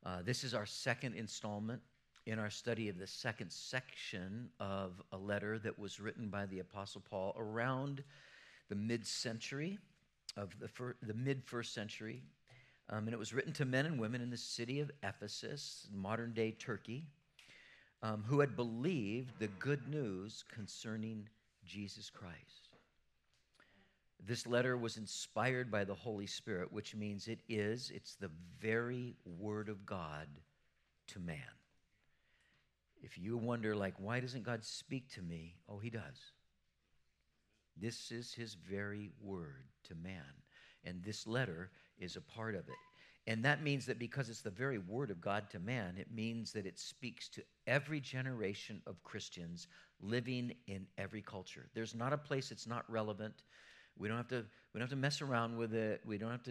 This is our second installment in our study of the second section of a letter that was written by the Apostle Paul around the mid-century of the mid-first century. And it was written to men and women in the city of Ephesus, modern-day Turkey, who had believed the good news concerning Jesus Christ. This letter was inspired by the Holy Spirit, which means it's the very Word of God to man. If you wonder, why doesn't God speak to me? Oh, he does. This is his very Word to man. And this letter is a part of it. And that means that because it's the very Word of God to man, it means that it speaks to every generation of Christians living in every culture. There's not a place it's not relevant. We don't have to mess around with it. We don't have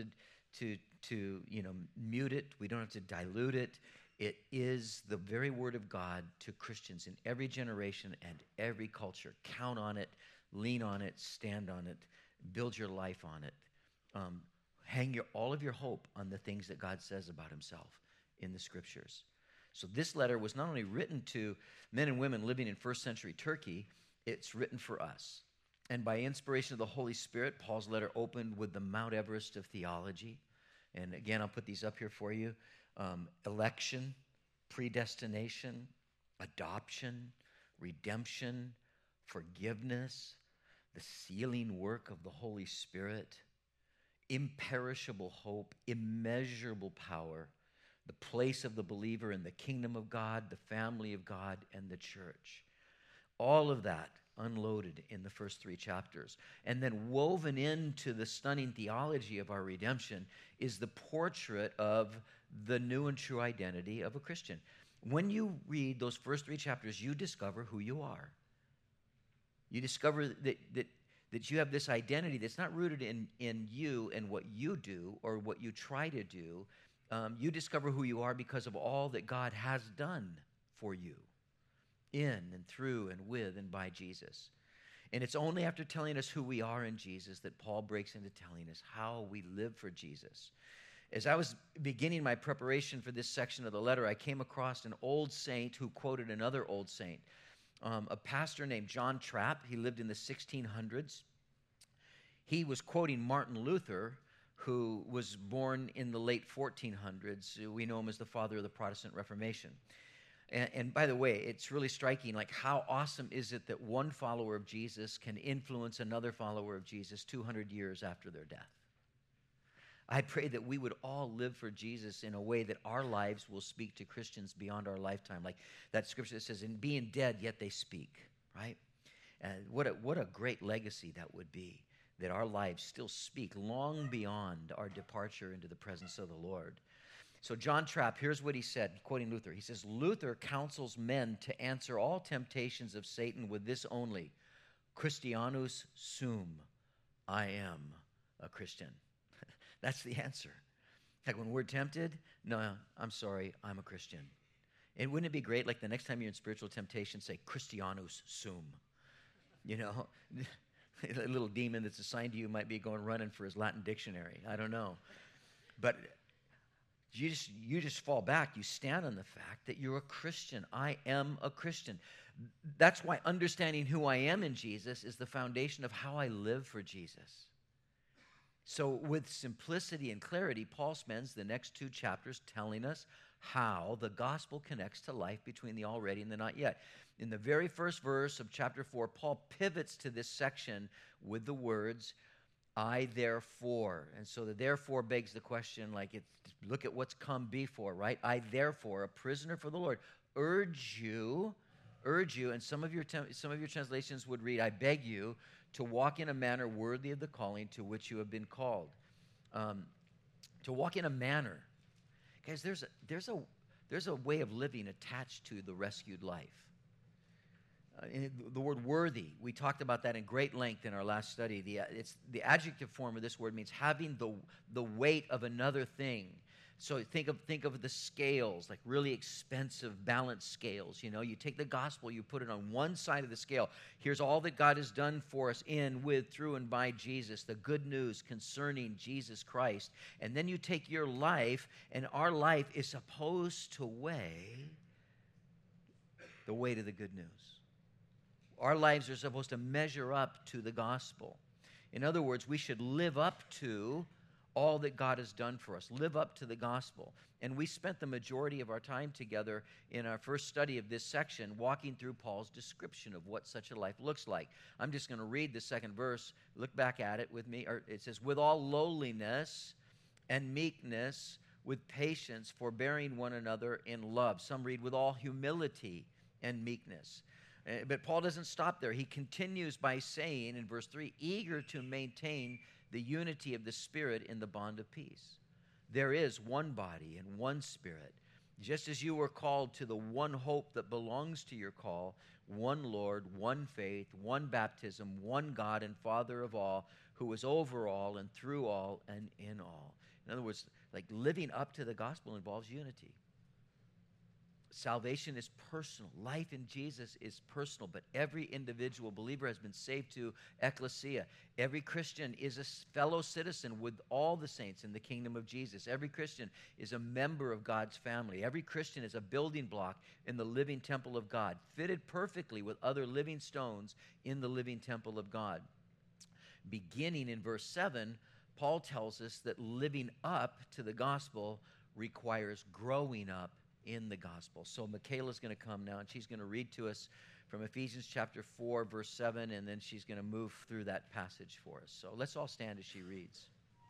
to mute it. We don't have to dilute it. It is the very Word of God to Christians in every generation and every culture. Count on it, lean on it, stand on it, build your life on it. Hang all of your hope on the things that God says about himself in the Scriptures. So this letter was not only written to men and women living in first century Turkey, it's written for us. And by inspiration of the Holy Spirit, Paul's letter opened with the Mount Everest of theology. And again, I'll put these up here for you. Election, predestination, adoption, redemption, forgiveness, the sealing work of the Holy Spirit, imperishable hope, immeasurable power, the place of the believer in the kingdom of God, the family of God, and the church. All of that unloaded in the first three chapters. And then woven into the stunning theology of our redemption is the portrait of the new and true identity of a Christian. When you read those first three chapters, you discover who you are. You discover that you have this identity that's not rooted in you and what you do or what you try to do. You discover who you are because of all that God has done for you in and through and with and by Jesus. And it's only after telling us who we are in Jesus that Paul breaks into telling us how we live for Jesus. As I was beginning my preparation for this section of the letter, I came across an old saint who quoted another old saint, a pastor named John Trapp. He lived in the 1600s. He was quoting Martin Luther, who was born in the late 1400s. We know him as the father of the Protestant Reformation. And by the way, it's really striking, how awesome is it that one follower of Jesus can influence another follower of Jesus 200 years after their death? I pray that we would all live for Jesus in a way that our lives will speak to Christians beyond our lifetime. Like that scripture that says, in being dead, yet they speak, right? And what a great legacy that would be, that our lives still speak long beyond our departure into the presence of the Lord. So John Trapp, here's what he said, quoting Luther. He says, Luther counsels men to answer all temptations of Satan with this only, Christianus sum, I am a Christian. That's the answer. Like when we're tempted, no, I'm sorry, I'm a Christian. And wouldn't it be great, the next time you're in spiritual temptation, say, Christianus sum. A little demon that's assigned to you might be going running for his Latin dictionary. I don't know. But you just fall back. You stand on the fact that you're a Christian. I am a Christian. That's why understanding who I am in Jesus is the foundation of how I live for Jesus. So with simplicity and clarity, Paul spends the next two chapters telling us how the gospel connects to life between the already and the not yet. In the very first verse of chapter 4, Paul pivots to this section with the words, I therefore. And so the therefore begs the question, look at what's come before, right? I therefore, a prisoner for the Lord, urge you, and some of your translations would read, I beg you to walk in a manner worthy of the calling to which you have been called. To walk in a manner. Guys, there's a way of living attached to the rescued life. The word worthy, we talked about that in great length in our last study. The adjective form of this word means having the weight of another thing, So think of the scales, like really expensive balance scales. You know, you take the gospel, you put it on one side of the scale. Here's all that God has done for us in, with, through, and by Jesus, the good news concerning Jesus Christ. And then you take your life, and our life is supposed to weigh the weight of the good news. Our lives are supposed to measure up to the gospel. In other words, we should live up to all that God has done for us, live up to the gospel. And we spent the majority of our time together in our first study of this section walking through Paul's description of what such a life looks like. I'm just going to read the second verse. Look back at it with me. It says, with all lowliness and meekness, with patience, forbearing one another in love. Some read with all humility and meekness. But Paul doesn't stop there. He continues by saying in verse 3, eager to maintain the unity of the Spirit in the bond of peace. There is one body and one Spirit. Just as you were called to the one hope that belongs to your call, one Lord, one faith, one baptism, one God and Father of all, who is over all and through all and in all. In other words, like living up to the gospel involves unity. Salvation is personal. Life in Jesus is personal, but every individual believer has been saved to ecclesia. Every Christian is a fellow citizen with all the saints in the kingdom of Jesus. Every Christian is a member of God's family. Every Christian is a building block in the living temple of God, fitted perfectly with other living stones in the living temple of God. Beginning in verse 7, Paul tells us that living up to the gospel requires growing up in the gospel. So Michaela's going to come now, and she's going to read to us from Ephesians chapter 4, verse 7, and then she's going to move through that passage for us. So let's all stand as she reads.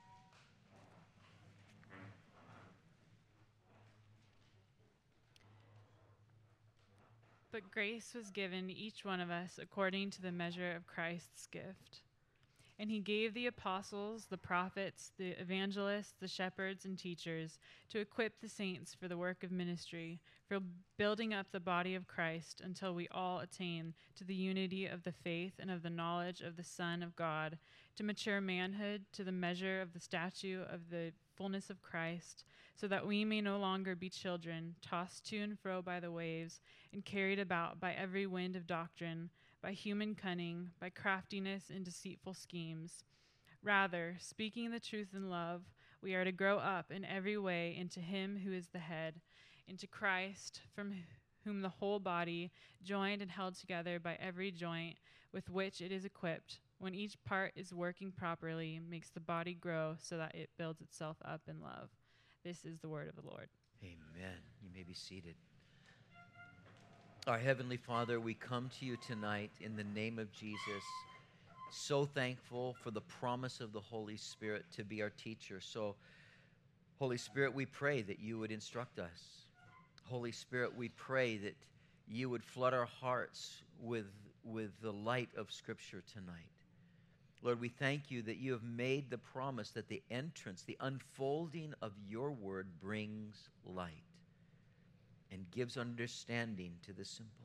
But grace was given to each one of us according to the measure of Christ's gift. And he gave the apostles, the prophets, the evangelists, the shepherds, and teachers to equip the saints for the work of ministry, for building up the body of Christ until we all attain to the unity of the faith and of the knowledge of the Son of God, to mature manhood, to the measure of the stature of the fullness of Christ, so that we may no longer be children, tossed to and fro by the waves, and carried about by every wind of doctrine, by human cunning, by craftiness and deceitful schemes. Rather, speaking the truth in love, we are to grow up in every way into him who is the head, into Christ, from whom the whole body, joined and held together by every joint with which it is equipped, when each part is working properly, makes the body grow so that it builds itself up in love. This is the word of the Lord. Amen. You may be seated. Our Heavenly Father, we come to you tonight in the name of Jesus, so thankful for the promise of the Holy Spirit to be our teacher. So, Holy Spirit, we pray that you would instruct us. Holy Spirit, we pray that you would flood our hearts with the light of Scripture tonight. Lord, we thank you that you have made the promise that the entrance, the unfolding of your word brings light and gives understanding to the simple.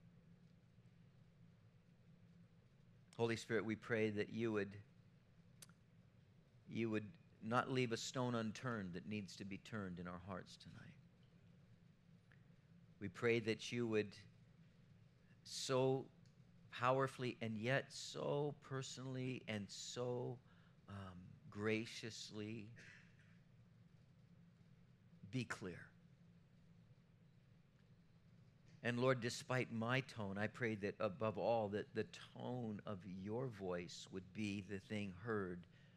Holy Spirit, we pray that you would not leave a stone unturned that needs to be turned in our hearts tonight. We pray that you would so powerfully and yet so personally and so graciously be clear. And Lord, despite my tone, I pray that above all that the tone of your voice would be the thing heard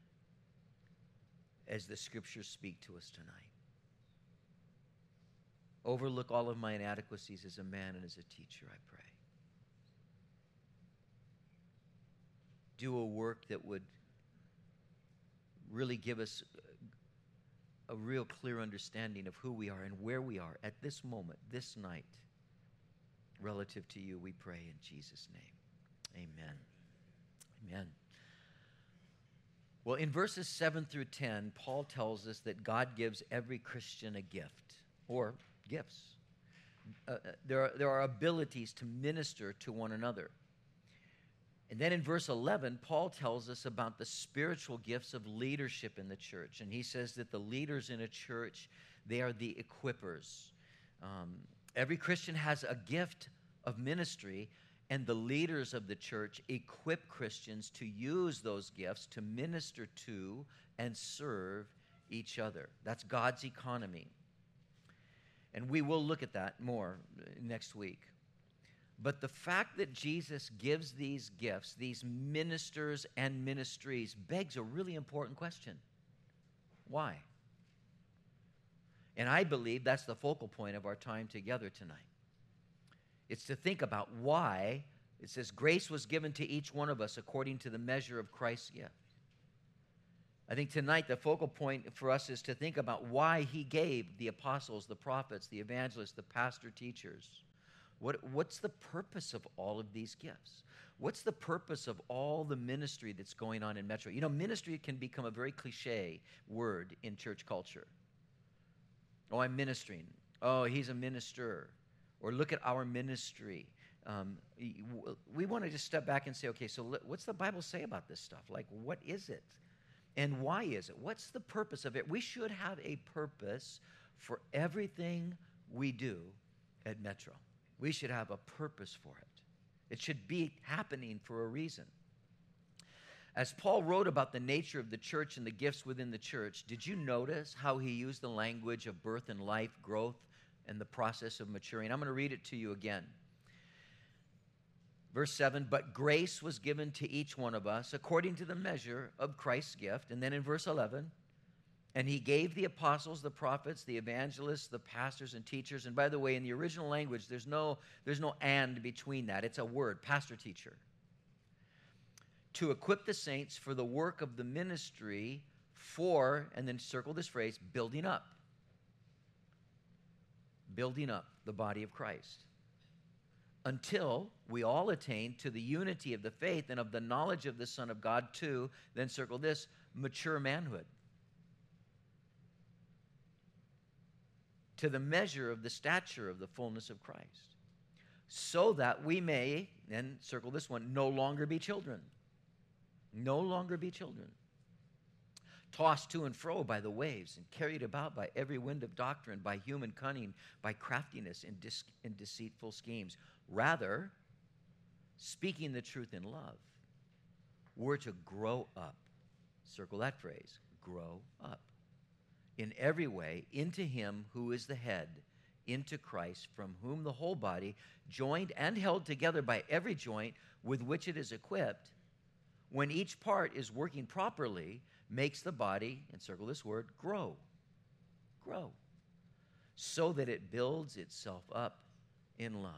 as the Scriptures speak to us tonight. Overlook all of my inadequacies as a man and as a teacher, I pray. Do a work that would really give us a real clear understanding of who we are and where we are at this moment, this night, relative to you, we pray in Jesus' name. Amen. Amen. Well, in verses 7 through 10, Paul tells us that God gives every Christian a gift, or gifts. There are abilities to minister to one another. And then in verse 11, Paul tells us about the spiritual gifts of leadership in the church. And he says that the leaders in a church, They are the equippers. Every Christian has a gift of ministry, and the leaders of the church equip Christians to use those gifts to minister to and serve each other. That's God's economy. And we will look at that more next week. But the fact that Jesus gives these gifts, these ministers and ministries, begs a really important question. Why? And I believe that's the focal point of our time together tonight. It's to think about why. It says, grace was given to each one of us according to the measure of Christ's gift. I think tonight the focal point for us is to think about why he gave the apostles, the prophets, the evangelists, the pastor teachers. What's the purpose of all of these gifts? What's the purpose of all the ministry that's going on in Metro? You know, ministry can become a very cliche word in church culture. Oh, I'm ministering. Oh, he's a minister. Or look at our ministry. We want to just step back and say, okay, so what's the Bible say about this stuff? Like, what is it? And why is it? What's the purpose of it? We should have a purpose for everything we do at Metro. We should have a purpose for it. It should be happening for a reason. As Paul wrote about the nature of the church and the gifts within the church, did you notice how he used the language of birth and life, growth, and the process of maturing? I'm going to read it to you again. Verse 7, but grace was given to each one of us according to the measure of Christ's gift. And then in verse 11, and he gave the apostles, the prophets, the evangelists, the pastors and teachers. And by the way, in the original language, there's no and between that. It's a word, pastor, teacher. To equip the saints for the work of the ministry for, and then circle this phrase, building up. Building up the body of Christ. Until we all attain to the unity of the faith and of the knowledge of the Son of God, to, then circle this, mature manhood. To the measure of the stature of the fullness of Christ. So that we may, then circle this one, no longer be children. No longer be children. Tossed to and fro by the waves and carried about by every wind of doctrine, by human cunning, by craftiness and deceitful schemes. Rather, speaking the truth in love, we're to grow up. Circle that phrase, grow up. In every way, into him who is the head, into Christ, from whom the whole body, joined and held together by every joint with which it is equipped, when each part is working properly, makes the body, and circle this word, grow. Grow. So that it builds itself up in love.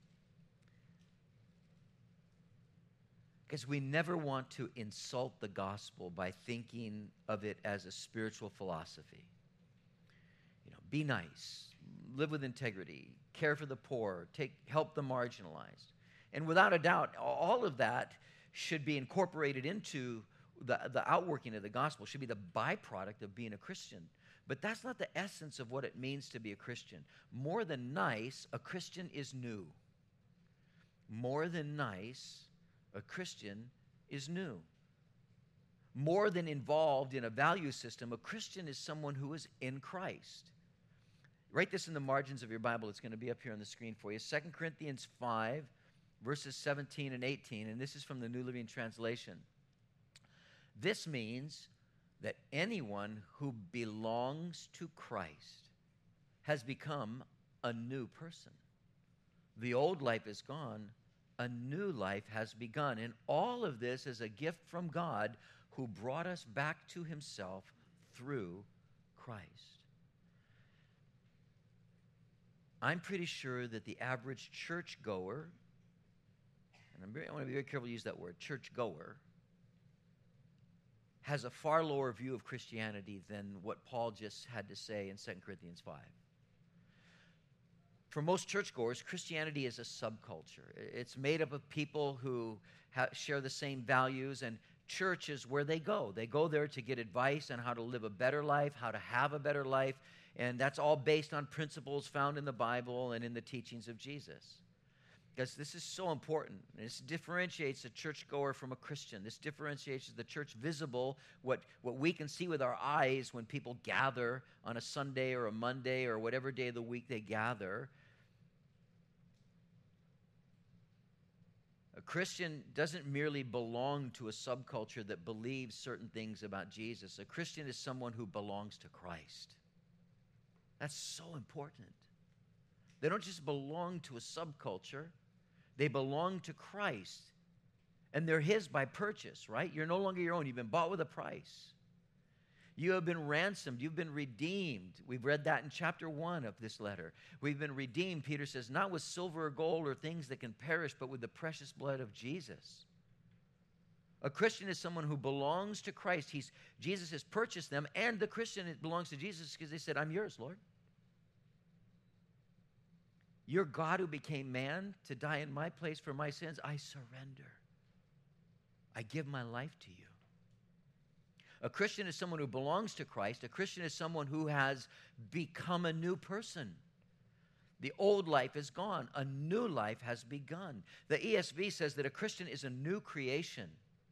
Because we never want to insult the gospel by thinking of it as a spiritual philosophy. You know, be nice, live with integrity, care for the poor, help the marginalized. And without a doubt, all of that should be incorporated into the outworking of the gospel, should be the byproduct of being a Christian. But that's not the essence of what it means to be a Christian. More than nice, a Christian is new. More than nice, a Christian is new. More than involved in a value system, a Christian is someone who is in Christ. Write this in the margins of your Bible. It's going to be up here on the screen for you. 2 Corinthians 5, verses 17 and 18, and this is from the New Living Translation. This means that anyone who belongs to Christ has become a new person. The old life is gone. A new life has begun. And all of this is a gift from God who brought us back to himself through Christ. I'm pretty sure that the average churchgoer, and I want to be very careful to use that word, churchgoer, has a far lower view of Christianity than what Paul just had to say in 2 Corinthians 5. For most churchgoers, Christianity is a subculture. It's made up of people who share the same values, and church is where they go. They go there to get advice on how to live a better life, how to have a better life, and that's all based on principles found in the Bible and in the teachings of Jesus. Because this is so important. This differentiates a churchgoer from a Christian. This differentiates the church visible, what we can see with our eyes when people gather on a Sunday or a Monday or whatever day of the week they gather. A Christian doesn't merely belong to a subculture that believes certain things about Jesus. A Christian is someone who belongs to Christ. That's so important. They don't just belong to a subculture. They belong to Christ. And they're His by purchase, right? You're no longer your own. You've been bought with a price. You have been ransomed. You've been redeemed. We've read that in chapter 1 of this letter. We've been redeemed, Peter says, not with silver or gold or things that can perish, but with the precious blood of Jesus. A Christian is someone who belongs to Christ. Jesus has purchased them, and the Christian belongs to Jesus because they said, I'm yours, Lord. You're God who became man to die in my place for my sins. I surrender. I give my life to you. A Christian is someone who belongs to Christ. A Christian is someone who has become a new person. The old life is gone. A new life has begun. The ESV says that a Christian is a new creation.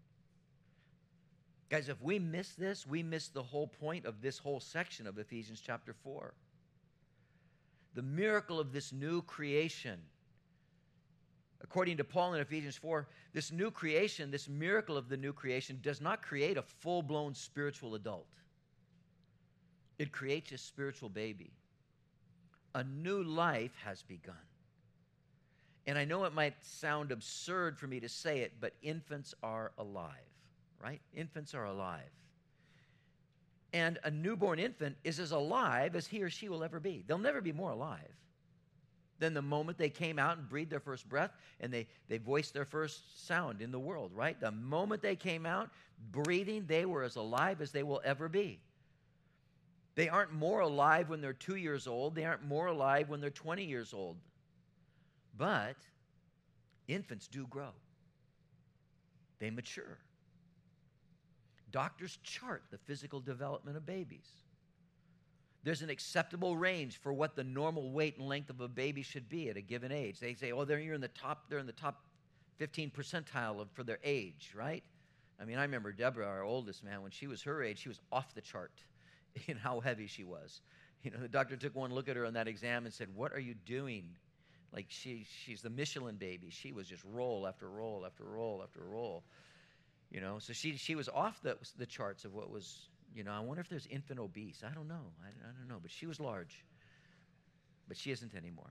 Guys, if we miss this, we miss the whole point of this whole section of Ephesians chapter 4. The miracle of this new creation. According to Paul in Ephesians 4, this new creation, this miracle of the new creation, does not create a full-blown spiritual adult. It creates a spiritual baby. A new life has begun. And I know it might sound absurd for me to say it, but infants are alive, right? Infants are alive. And a newborn infant is as alive as he or she will ever be. They'll never be more alive than the moment they came out and breathed their first breath and they voiced their first sound in the world, right? The moment they came out breathing, they were as alive as they will ever be. They aren't more alive when they're 2 years old. They aren't more alive when they're 20 years old. But infants do grow. They mature. Doctors chart the physical development of babies. There's an acceptable range for what the normal weight and length of a baby should be at a given age. They say, they're in the top 15 percentile for their age, right? I mean, I remember Deborah, our oldest, man, when she was her age, she was off the chart in how heavy she was. You know, the doctor took one look at her on that exam and said, what are you doing? Like she's the Michelin baby. She was just roll after roll after roll after roll. You know, so she was off the charts of what was, you know, I wonder if there's infant obese. I don't know. I don't know. But she was large. But she isn't anymore.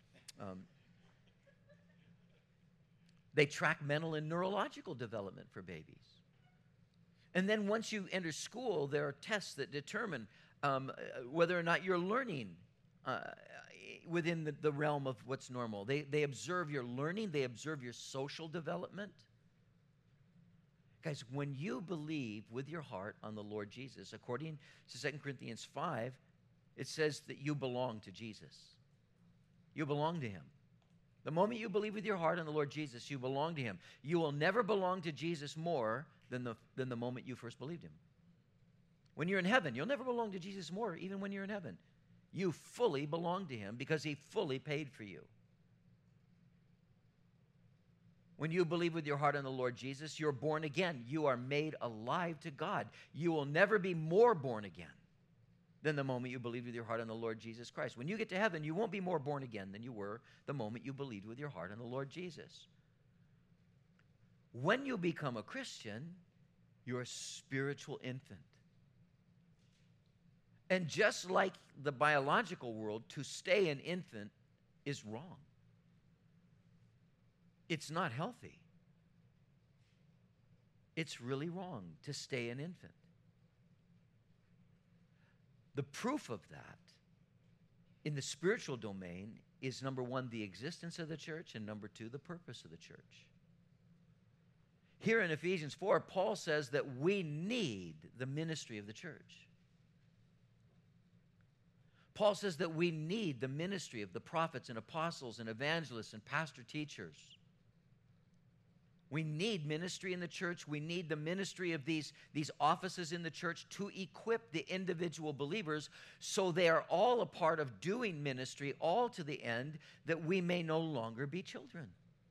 They track mental and neurological development for babies. And then once you enter school, there are tests that determine whether or not you're learning within the realm of what's normal. They observe your learning. They observe your social development. Guys, when you believe with your heart on the Lord Jesus, according to 2 Corinthians 5, it says that you belong to Jesus. You belong to Him. The moment you believe with your heart on the Lord Jesus, you belong to Him. You will never belong to Jesus more than the moment you first believed Him. When you're in heaven, you'll never belong to Jesus more, even when you're in heaven. You fully belong to Him because He fully paid for you. When you believe with your heart on the Lord Jesus, you're born again. You are made alive to God. You will never be more born again than the moment you believed with your heart on the Lord Jesus Christ. When you get to heaven, you won't be more born again than you were the moment you believed with your heart on the Lord Jesus. When you become a Christian, you're a spiritual infant. And just like the biological world, to stay an infant is wrong. It's not healthy. It's really wrong to stay an infant. The proof of that in the spiritual domain is, number one, the existence of the church, and number two, the purpose of the church. Here in Ephesians 4, Paul says that we need the ministry of the church. Paul says that we need the ministry of the prophets and apostles and evangelists and pastor teachers. We need ministry in the church. We need the ministry of these offices in the church to equip the individual believers so they are all a part of doing ministry, all to the end that we may no longer be children.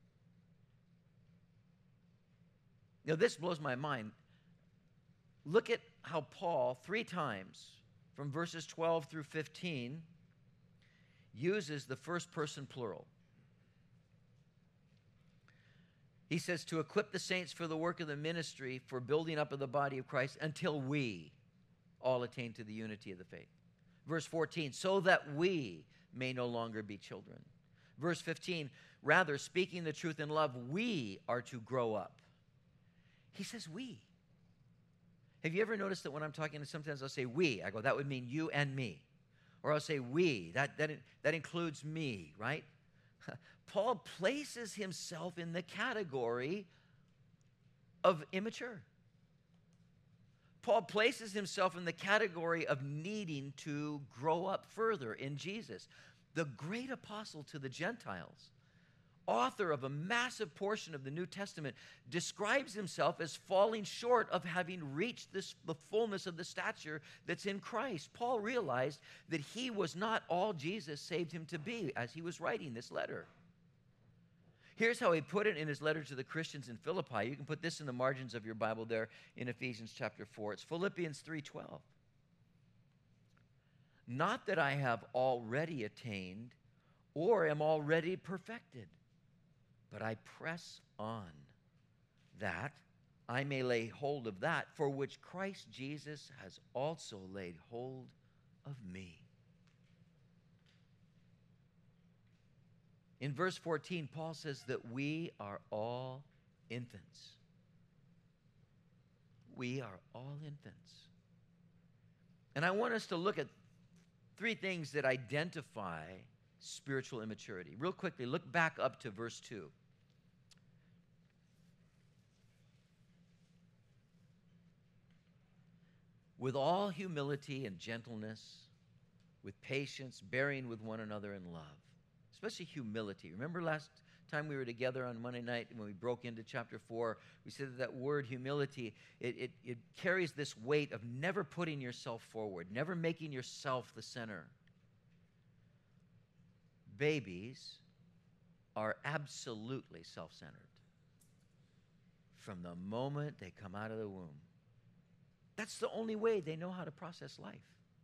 Now, this blows my mind. Look at how Paul, 3 times, from verses 12 through 15, uses the first person plural. He says, to equip the saints for the work of the ministry, for building up of the body of Christ, until we all attain to the unity of the faith. Verse 14, so that we may no longer be children. Verse 15, rather, speaking the truth in love, we are to grow up. He says we. Have you ever noticed that when I'm talking, sometimes I'll say we. I go, that would mean you and me. Or I'll say we. That includes me, right? Paul places himself in the category of immature. Paul places himself in the category of needing to grow up further in Jesus. The great apostle to the Gentiles, author of a massive portion of the New Testament, describes himself as falling short of having reached the fullness of the stature that's in Christ. Paul realized that he was not all Jesus saved him to be as he was writing this letter. Here's how he put it in his letter to the Christians in Philippi. You can put this in the margins of your Bible there in Ephesians chapter 4. It's Philippians 3:12. Not that I have already attained or am already perfected, but I press on, that I may lay hold of that for which Christ Jesus has also laid hold of me. In verse 14, Paul says that we are all infants. We are all infants. And I want us to look at 3 things that identify spiritual immaturity. Real quickly, look back up to verse 2. With all humility and gentleness, with patience, bearing with one another in love. Especially humility. Remember last time we were together on Monday night when we broke into chapter 4, we said that word humility, it carries this weight of never putting yourself forward, never making yourself the center. Babies are absolutely self-centered from the moment they come out of the womb. That's the only way they know how to process life.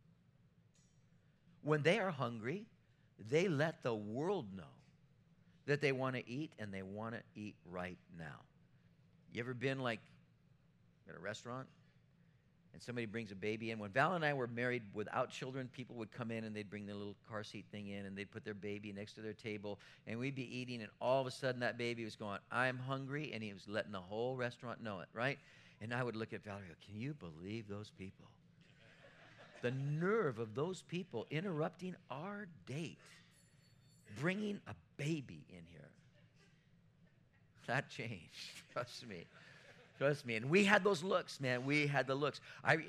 When they are hungry, they let the world know that they want to eat, and they want to eat right now. You ever been like at a restaurant and somebody brings a baby in? When Val and I were married without children, people would come in and they'd bring their little car seat thing in, and they'd put their baby next to their table, and we'd be eating, and all of a sudden that baby was going, I'm hungry, and he was letting the whole restaurant know it, right? And I would look at Valerie and go, can you believe those people? The nerve of those people interrupting our date, bringing a baby in here. That changed, trust me. Trust me. And we had those looks, man. We had the looks.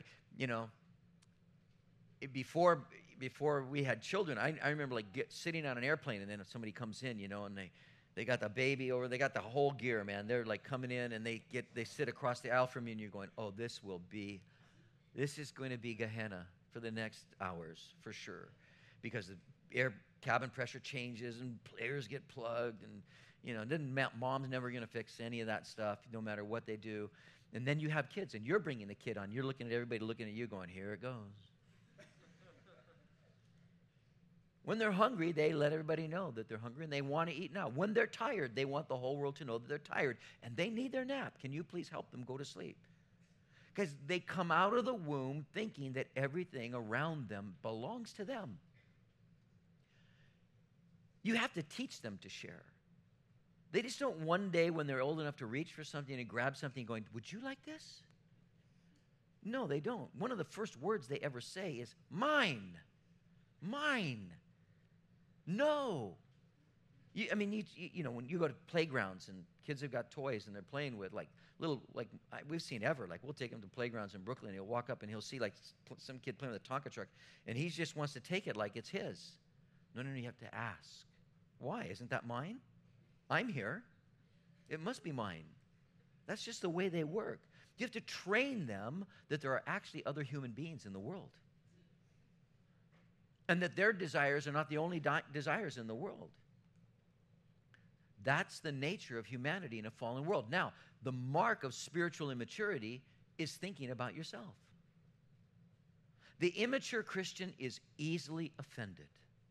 Before we had children, I remember like sitting on an airplane, and then if somebody comes in, and they got the baby over, they got the whole gear, man. They're like coming in, and they sit across the aisle from you, and you're going, oh, this is going to be Gehenna for the next hours, for sure. Because the cabin pressure changes, and players get plugged, and mom's never going to fix any of that stuff, no matter what they do. And then you have kids, and you're bringing the kid on. You're looking at everybody looking at you going, here it goes. When they're hungry, they let everybody know that they're hungry, and they want to eat now. When they're tired, they want the whole world to know that they're tired, and they need their nap. Can you please help them go to sleep? Because they come out of the womb thinking that everything around them belongs to them. You have to teach them to share. They just don't one day when they're old enough to reach for something and grab something going, would you like this? No, they don't. One of the first words they ever say is, mine. Mine. No. When you go to playgrounds and kids have got toys and they're playing with we've seen we'll take him to playgrounds in Brooklyn, and he'll walk up and he'll see some kid playing with a Tonka truck, and he just wants to take it like it's his. No, you have to ask. Why? Isn't that mine? I'm here. It must be mine. That's just the way they work. You have to train them that there are actually other human beings in the world. And that their desires are not the only desires in the world. That's the nature of humanity in a fallen world. Now, the mark of spiritual immaturity is thinking about yourself. The immature Christian is easily offended.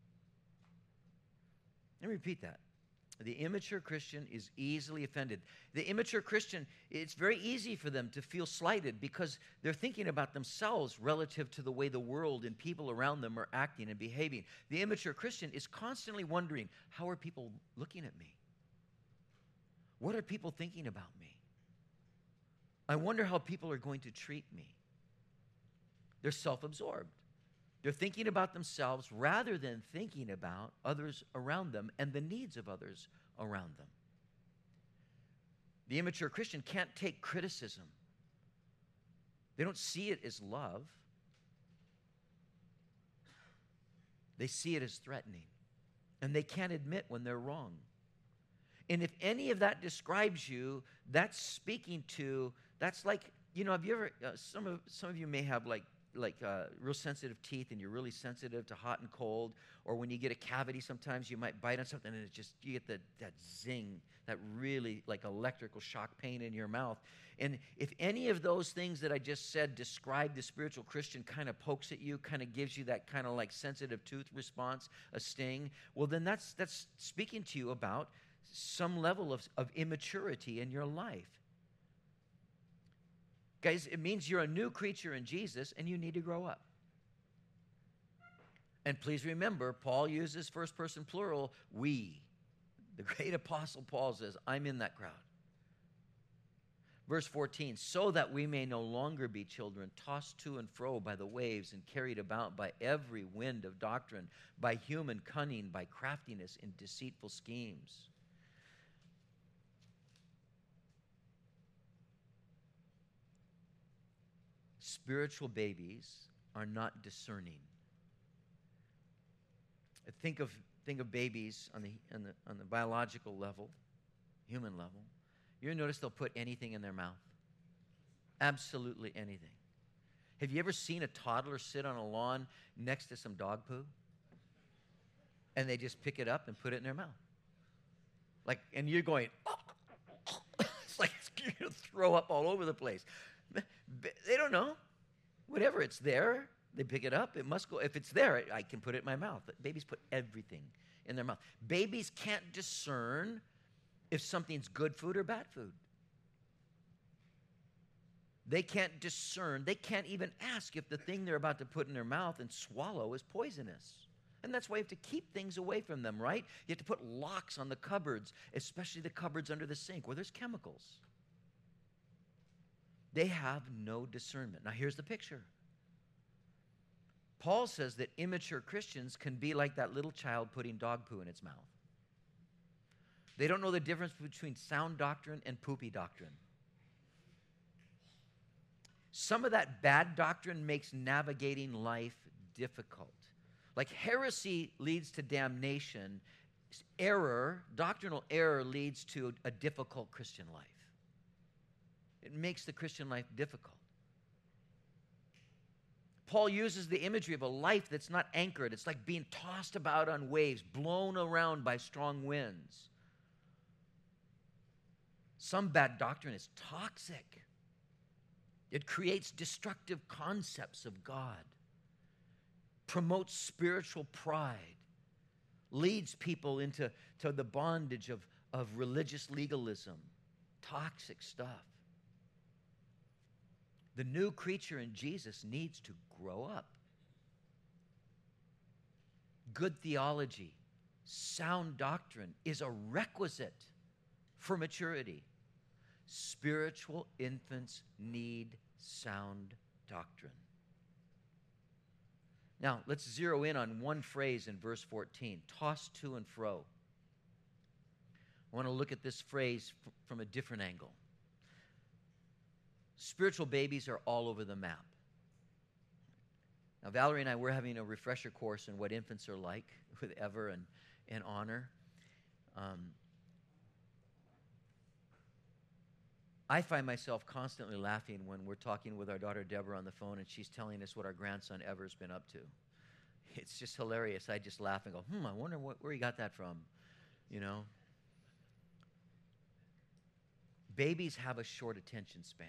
Let me repeat that. The immature Christian is easily offended. The immature Christian, it's very easy for them to feel slighted because they're thinking about themselves relative to the way the world and people around them are acting and behaving. The immature Christian is constantly wondering, how are people looking at me? What are people thinking about me? I wonder how people are going to treat me. They're self-absorbed. They're thinking about themselves rather than thinking about others around them and the needs of others around them. The immature Christian can't take criticism. They don't see it as love. They see it as threatening. And they can't admit when they're wrong. And if any of that describes you, that's speaking to, that's like, have you ever, some of you may have like real sensitive teeth and you're really sensitive to hot and cold, or when you get a cavity sometimes you might bite on something and you get that zing, that really like electrical shock pain in your mouth. And if any of those things that I just said describe the spiritual Christian, kind of pokes at you, kind of gives you that kind of like sensitive tooth response, a sting, well then that's speaking to you about some level of immaturity in your life. Guys, it means you're a new creature in Jesus and you need to grow up. And please remember, Paul uses first person plural, we. The great apostle Paul says, I'm in that crowd. Verse 14, so that we may no longer be children, tossed to and fro by the waves and carried about by every wind of doctrine, by human cunning, by craftiness in deceitful schemes. Spiritual babies are not discerning. Think of babies on the biological level, human level. You ever notice they'll put anything in their mouth? Absolutely anything. Have you ever seen a toddler sit on a lawn next to some dog poo? And they just pick it up and put it in their mouth. And you're going, oh. It's like you're going to throw up all over the place. They don't know. Whatever, it's there. They pick it up. It must go. If it's there, I can put it in my mouth. Babies put everything in their mouth. Babies can't discern if something's good food or bad food. They can't discern. They can't even ask if the thing they're about to put in their mouth and swallow is poisonous. And that's why you have to keep things away from them, right? You have to put locks on the cupboards, especially the cupboards under the sink where there's chemicals. They have no discernment. Now, here's the picture. Paul says that immature Christians can be like that little child putting dog poo in its mouth. They don't know the difference between sound doctrine and poopy doctrine. Some of that bad doctrine makes navigating life difficult. Like heresy leads to damnation. Doctrinal error leads to a difficult Christian life. It makes the Christian life difficult. Paul uses the imagery of a life that's not anchored. It's like being tossed about on waves, blown around by strong winds. Some bad doctrine is toxic. It creates destructive concepts of God, promotes spiritual pride, leads people into the bondage of religious legalism, toxic stuff. The new creature in Jesus needs to grow up. Good theology, sound doctrine is a requisite for maturity. Spiritual infants need sound doctrine. Now, let's zero in on one phrase in verse 14, tossed to and fro. I want to look at this phrase from a different angle. Spiritual babies are all over the map. Now, Valerie and I, we're having a refresher course in what infants are like with Ever and Honor. I find myself constantly laughing when we're talking with our daughter Deborah on the phone and she's telling us what our grandson Ever's been up to. It's just hilarious. I just laugh and go, I wonder where he got that from, you know? Babies have a short attention span.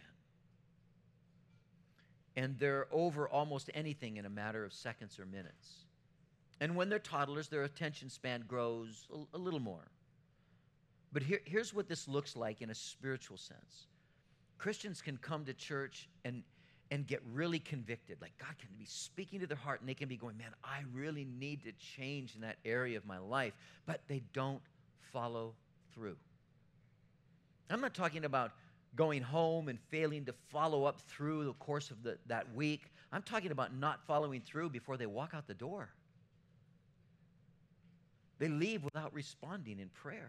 And they're over almost anything in a matter of seconds or minutes. And when they're toddlers, their attention span grows a little more. But here's what this looks like in a spiritual sense. Christians can come to church and get really convicted. Like God can be speaking to their heart and they can be going, man, I really need to change in that area of my life. But they don't follow through. I'm not talking about going home and failing to follow up through the course of that week. I'm talking about not following through before they walk out the door. They leave without responding in prayer.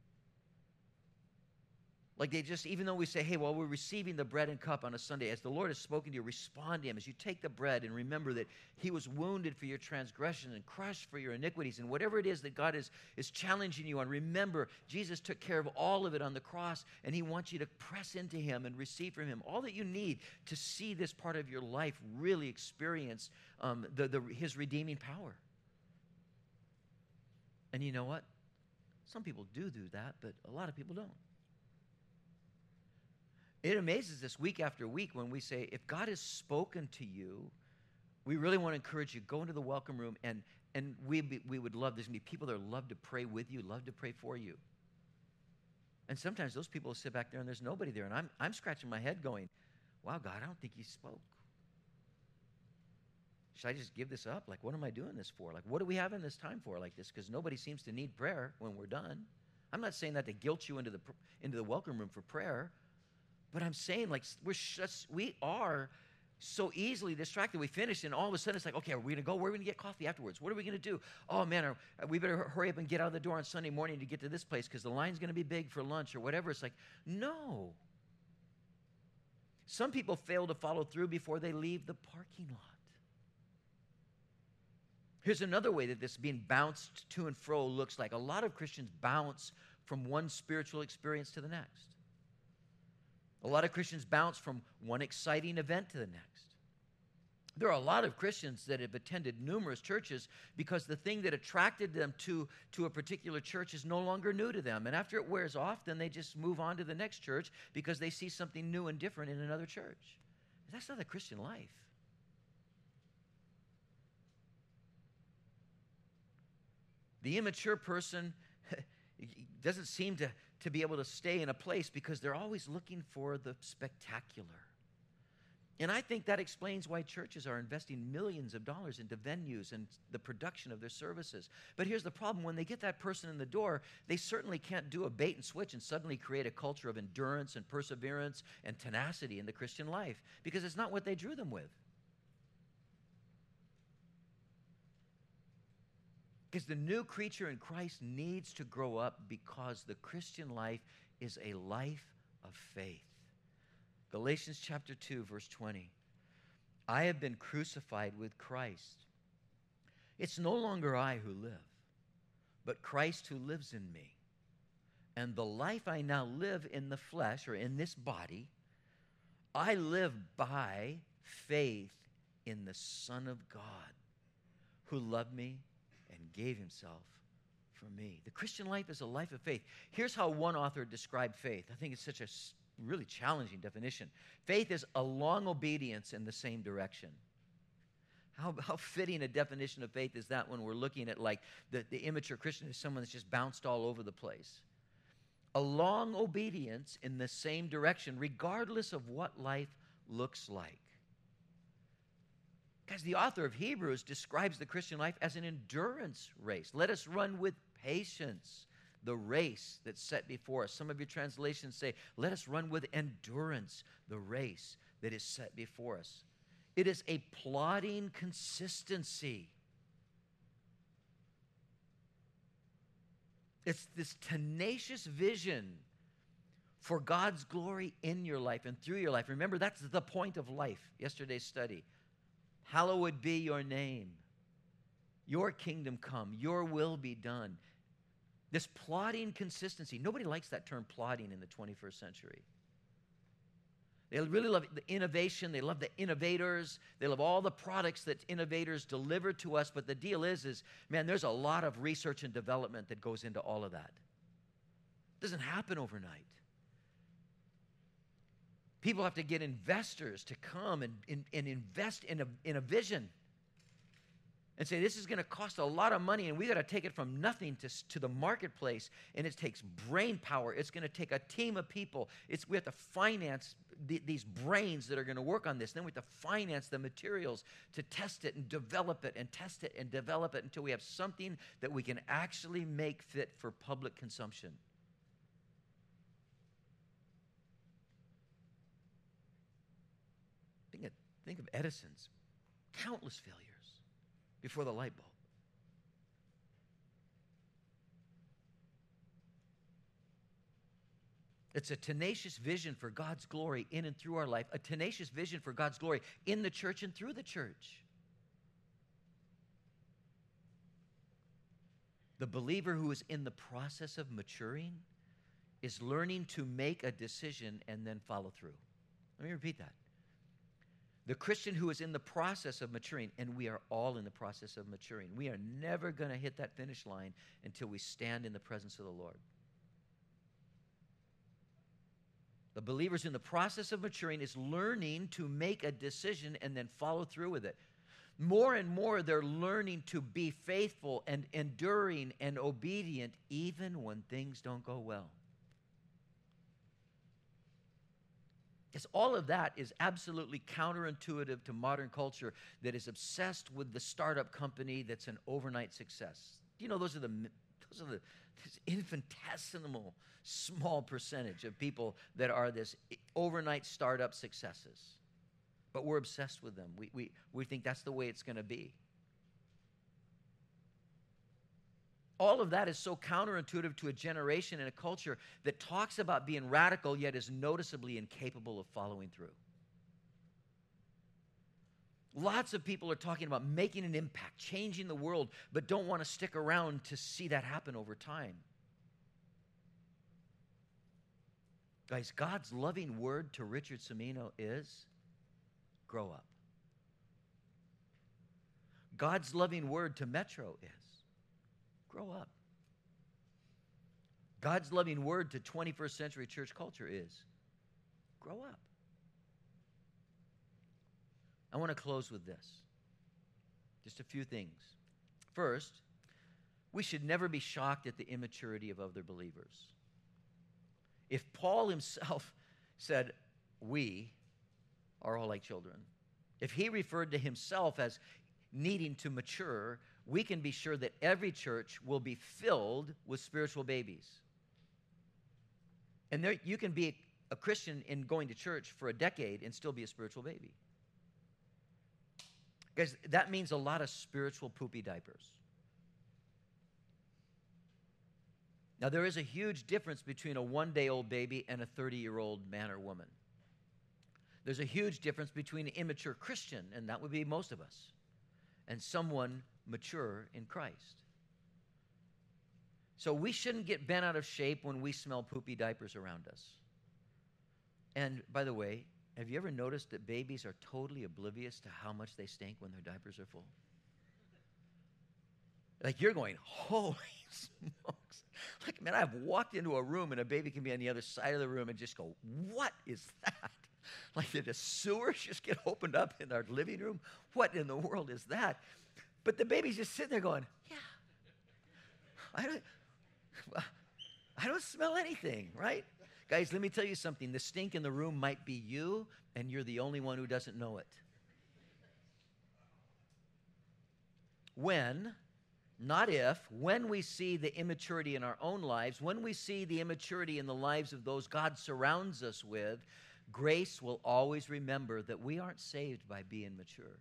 Like they just, even though we say, hey, well, we're receiving the bread and cup on a Sunday, as the Lord has spoken to you, respond to him. As you take the bread and remember that he was wounded for your transgressions and crushed for your iniquities, and whatever it is that God is challenging you on, remember, Jesus took care of all of it on the cross, and he wants you to press into him and receive from him all that you need to see this part of your life really experience his redeeming power. And you know what? Some people do that, but a lot of people don't. It amazes us week after week when we say, if God has spoken to you, we really want to encourage you, go into the welcome room, and we would love, there's going to be people that love to pray with you, love to pray for you. And sometimes those people will sit back there and there's nobody there, and I'm scratching my head going, wow, God, I don't think you spoke. Should I just give this up? Like, what am I doing this for? Like, what do we have in this time for like this? Because nobody seems to need prayer when we're done. I'm not saying that to guilt you into the welcome room for prayer. But I'm saying, like, we are so easily distracted. We finish, and all of a sudden it's like, okay, are we going to go? Where are we going to get coffee afterwards? What are we going to do? Oh, man, we better hurry up and get out of the door on Sunday morning to get to this place because the line's going to be big for lunch or whatever. It's like, no. Some people fail to follow through before they leave the parking lot. Here's another way that this being bounced to and fro looks like. A lot of Christians bounce from one spiritual experience to the next. A lot of Christians bounce from one exciting event to the next. There are a lot of Christians that have attended numerous churches because the thing that attracted them to a particular church is no longer new to them. And after it wears off, then they just move on to the next church because they see something new and different in another church. That's not a Christian life. The immature person doesn't seem to be able to stay in a place because they're always looking for the spectacular. And I think that explains why churches are investing millions of dollars into venues and the production of their services. But here's the problem. When they get that person in the door, they certainly can't do a bait and switch and suddenly create a culture of endurance and perseverance and tenacity in the Christian life because it's not what they drew them with. Because the new creature in Christ needs to grow up because the Christian life is a life of faith. Galatians chapter 2, verse 20. I have been crucified with Christ. It's no longer I who live, but Christ who lives in me. And the life I now live in the flesh, or in this body, I live by faith in the Son of God, who loved me and gave himself for me. The Christian life is a life of faith. Here's how one author described faith. I think it's such a really challenging definition. Faith is a long obedience in the same direction. How fitting a definition of faith is that when we're looking at like the immature Christian is someone that's just bounced all over the place. A long obedience in the same direction, regardless of what life looks like. Because the author of Hebrews describes the Christian life as an endurance race. Let us run with patience the race that's set before us. Some of your translations say, let us run with endurance the race that is set before us. It is a plodding consistency. It's this tenacious vision for God's glory in your life and through your life. Remember, that's the point of life, yesterday's study. Hallowed be your name. Your kingdom come. Your will be done. This plodding consistency. Nobody likes that term plodding in the 21st century. They really love the innovation. They love the innovators. They love all the products that innovators deliver to us. But the deal is, man, there's a lot of research and development that goes into all of that. It doesn't happen overnight. People have to get investors to come and invest in a vision and say, this is going to cost a lot of money, and we got to take it from nothing to the marketplace, and it takes brain power. It's going to take a team of people. We have to finance these brains that are going to work on this. Then we have to finance the materials to test it and develop it and test it and develop it until we have something that we can actually make fit for public consumption. Think of Edison's countless failures before the light bulb. It's a tenacious vision for God's glory in and through our life, a tenacious vision for God's glory in the church and through the church. The believer who is in the process of maturing is learning to make a decision and then follow through. Let me repeat that. The Christian who is in the process of maturing, and we are all in the process of maturing. We are never going to hit that finish line until we stand in the presence of the Lord. The believer's in the process of maturing is learning to make a decision and then follow through with it. More and more, they're learning to be faithful and enduring and obedient even when things don't go well. Yes, all of that is absolutely counterintuitive to modern culture that is obsessed with the startup company that's an overnight success. You know, those are this infinitesimal small percentage of people that are this overnight startup successes. But we're obsessed with them. We think that's the way it's going to be. All of that is so counterintuitive to a generation and a culture that talks about being radical yet is noticeably incapable of following through. Lots of people are talking about making an impact, changing the world, but don't want to stick around to see that happen over time. Guys, God's loving word to Richard Semino is grow up. God's loving word to Metro is grow up. God's loving word to 21st century church culture is grow up. I want to close with this. Just a few things. First, we should never be shocked at the immaturity of other believers. If Paul himself said, we are all like children, if he referred to himself as needing to mature, we can be sure that every church will be filled with spiritual babies. And there, you can be a Christian in going to church for a decade and still be a spiritual baby. Guys, that means a lot of spiritual poopy diapers. Now, there is a huge difference between a one-day-old baby and a 30-year-old man or woman. There's a huge difference between an immature Christian, and that would be most of us, and someone mature in Christ. So we shouldn't get bent out of shape when we smell poopy diapers around us. And by the way, have you ever noticed that babies are totally oblivious to how much they stink when their diapers are full? Like you're going, holy smokes. Like, man, I've walked into a room and a baby can be on the other side of the room and just go, what is that? Like, did the sewers just get opened up in our living room? What in the world is that? But the baby's just sitting there going, yeah, I don't smell anything, right? Guys, let me tell you something. The stink in the room might be you, and you're the only one who doesn't know it. When, not if, when we see the immaturity in our own lives, when we see the immaturity in the lives of those God surrounds us with, grace will always remember that we aren't saved by being mature.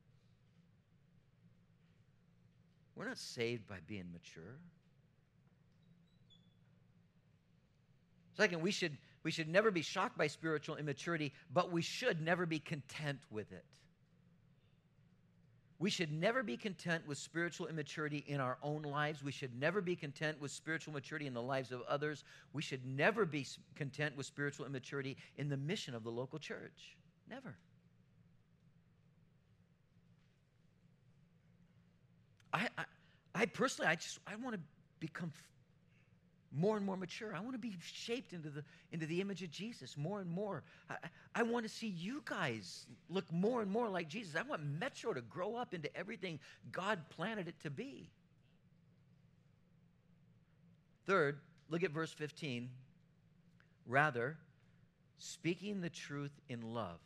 We're not saved by being mature. Second, we should never be shocked by spiritual immaturity, but we should never be content with it. We should never be content with spiritual immaturity in our own lives. We should never be content with spiritual maturity in the lives of others. We should never be content with spiritual immaturity in the mission of the local church. Never. I personally, I want to become more and more mature. I want to be shaped into the image of Jesus more and more. I want to see you guys look more and more like Jesus. I want Metro to grow up into everything God planted it to be. Third, look at verse 15. Rather, speaking the truth in love,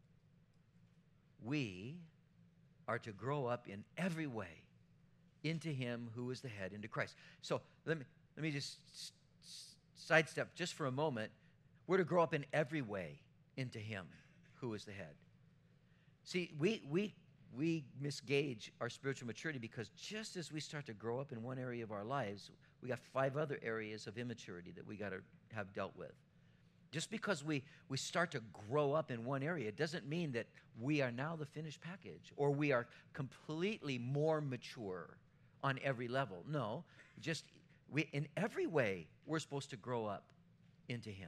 we are to grow up in every way into him who is the head, into Christ. So let me just sidestep just for a moment. We're to grow up in every way into him who is the head. See, we misgauge our spiritual maturity because just as we start to grow up in one area of our lives, we got 5 other areas of immaturity that we got to have dealt with. Just because we start to grow up in one area, it doesn't mean that we are now the finished package or we are completely more mature on every level. No, just in every way, we're supposed to grow up into him.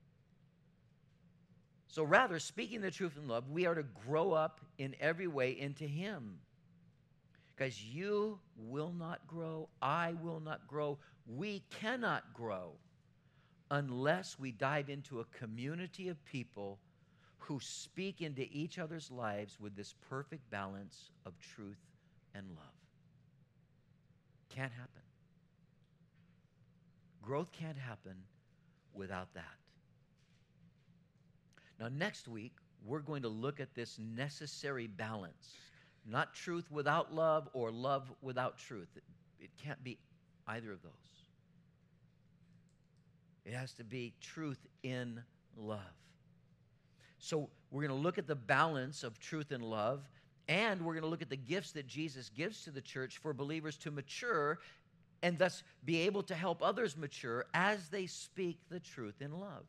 So rather, speaking the truth in love, we are to grow up in every way into him. Guys, you will not grow. I will not grow. We cannot grow unless we dive into a community of people who speak into each other's lives with this perfect balance of truth and love. Can't happen. Growth can't happen without that. Now, next week, we're going to look at this necessary balance. Not truth without love or love without truth. It can't be either of those. It has to be truth in love. So we're going to look at the balance of truth and love, and we're going to look at the gifts that Jesus gives to the church for believers to mature and thus be able to help others mature as they speak the truth in love.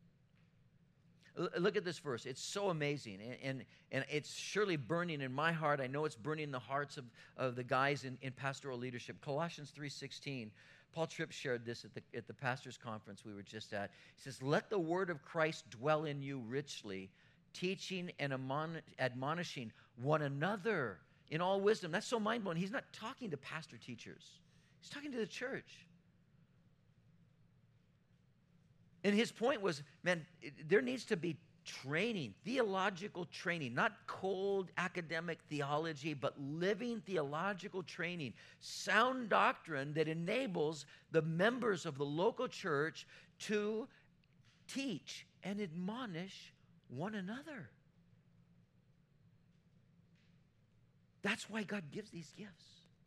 Look at this verse. It's so amazing, and it's surely burning in my heart. I know it's burning in the hearts of the guys in pastoral leadership. Colossians 3:16. Paul Tripp shared this at the pastor's conference we were just at. He says, "Let the word of Christ dwell in you richly, teaching and admonishing one another in all wisdom." That's so mind-blowing. He's not talking to pastor teachers. He's talking to the church. And his point was, man, there needs to be training, theological training, not cold academic theology, but living theological training, sound doctrine that enables the members of the local church to teach and admonish one another. That's why God gives these gifts.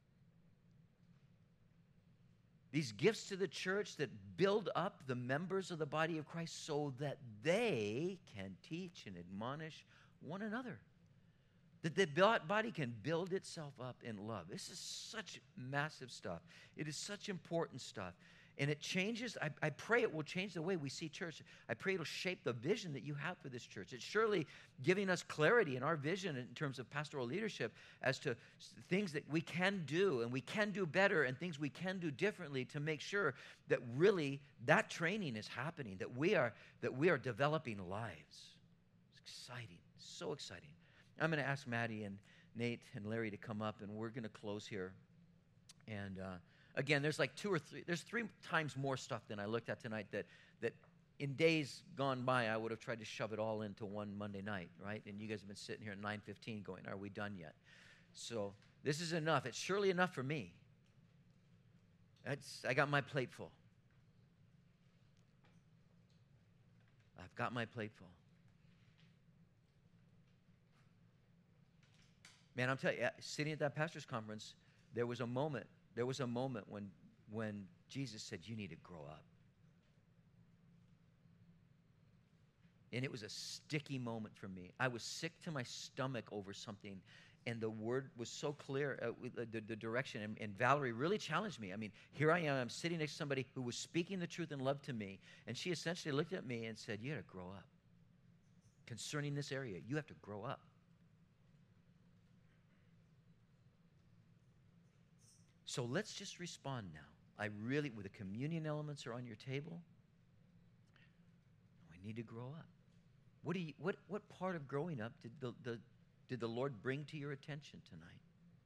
These gifts to the church that build up the members of the body of Christ so that they can teach and admonish one another. That the body can build itself up in love. This is such massive stuff. It is such important stuff. And it changes, I pray it will change the way we see church. I pray it'll shape the vision that you have for this church. It's surely giving us clarity in our vision in terms of pastoral leadership as to things that we can do and we can do better and things we can do differently to make sure that really that training is happening, that we are developing lives. It's exciting, so exciting. I'm going to ask Maddie and Nate and Larry to come up, and we're going to close here. And again, there's like 3 times more stuff than I looked at tonight that in days gone by, I would have tried to shove it all into one Monday night, right? And you guys have been sitting here at 9:15 going, are we done yet? So this is enough. It's surely enough for me. I got my plate full. I've got my plate full. Man, I'm telling you, sitting at that pastor's conference, there was a moment when Jesus said, you need to grow up. And it was a sticky moment for me. I was sick to my stomach over something, and the word was so clear, the direction, and Valerie really challenged me. I mean, here I am, I'm sitting next to somebody who was speaking the truth in love to me, and she essentially looked at me and said, you got to grow up. Concerning this area, you have to grow up. So let's just respond now. The communion elements are on your table. We need to grow up. What part of growing up did the Lord bring to your attention tonight?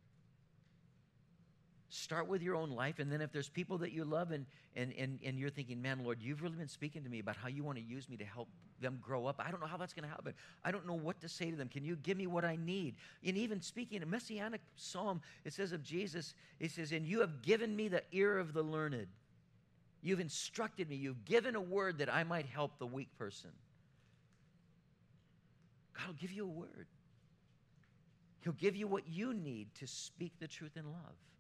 Start with your own life, and then if there's people that you love and you're thinking, man, Lord, you've really been speaking to me about how you want to use me to help them grow up. I don't know how that's going to happen. I don't know what to say to them. Can you give me what I need? And even speaking a messianic psalm, it says of Jesus, it says, and you have given me the ear of the learned. You've instructed me. You've given a word that I might help the weak person. God will give you a word. He'll give you what you need to speak the truth in love.